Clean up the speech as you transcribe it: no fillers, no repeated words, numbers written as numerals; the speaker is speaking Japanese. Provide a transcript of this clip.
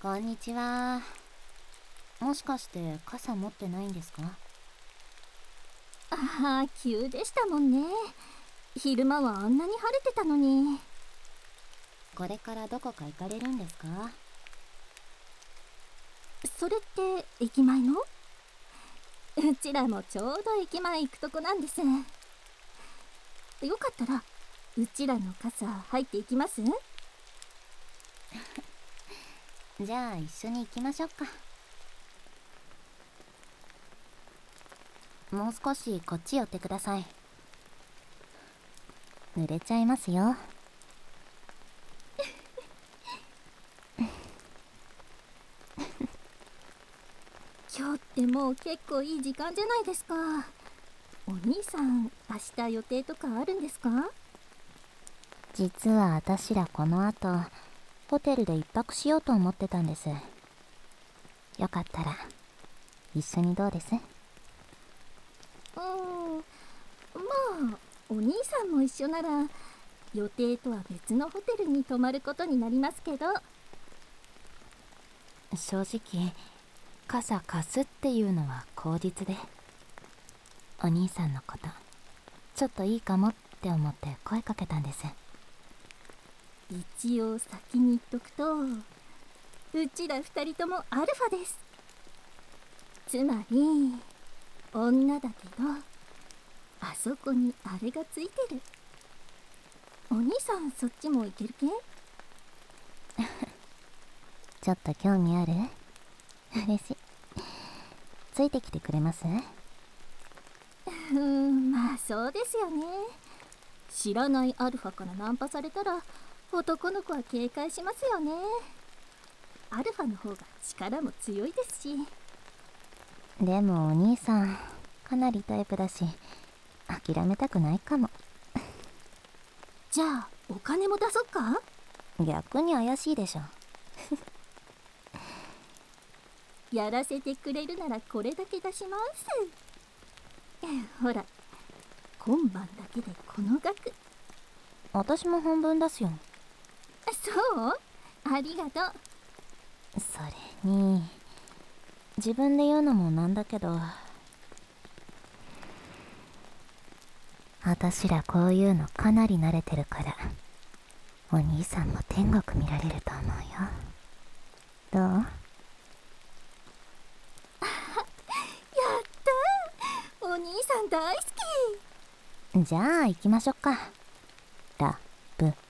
こんにちは。もしかして傘持ってないんですか？ ああ、急でしたもんね。昼間はあんなに晴れてたのに。 これからどこか行かれるんですか？ それって駅前の？うちらもちょうど駅前行くとこなんです。よかったらうちらの傘入っていきます？ じゃあ一緒に行きましょうか。もう少しこっち寄ってください。濡れちゃいますよ。 今日ってもう結構いい時間じゃないですか。お兄さん、明日予定とかあるんですか？ 実は私らこの後ホテルで一泊しようと思ってたんです。よかったら一緒にどうです？ まあお兄さんも一緒なら予定とは別のホテルに泊まることになりますけど。 正直傘貸すっていうのは口実で、お兄さんのことちょっといいかもって思って声かけたんです。 一応先に言っとくと、うちら二人ともアルファです。つまり女だけどあそこにあれがついてる。お兄さんそっちもいけるけ？ ちょっと興味ある？嬉しい。ついてきてくれます？ まあそうですよね。知らないアルファからナンパされたら男の子は警戒しますよね。アルファの方が力も強いですし。 でもお兄さんかなりタイプだし諦めたくないかも。 じゃあお金も出そっか？ 逆に怪しいでしょ。 やらせてくれるならこれだけ出します。ほら、今晩だけでこの額。 私も半分出すよ。 そう？ありがとう。 それに自分で言うのもなんだけど、私らこういうのかなり慣れてるからお兄さんも天国見られると思うよ。どう？ やったー、お兄さん大好き。 じゃあ行きましょうか。ラブ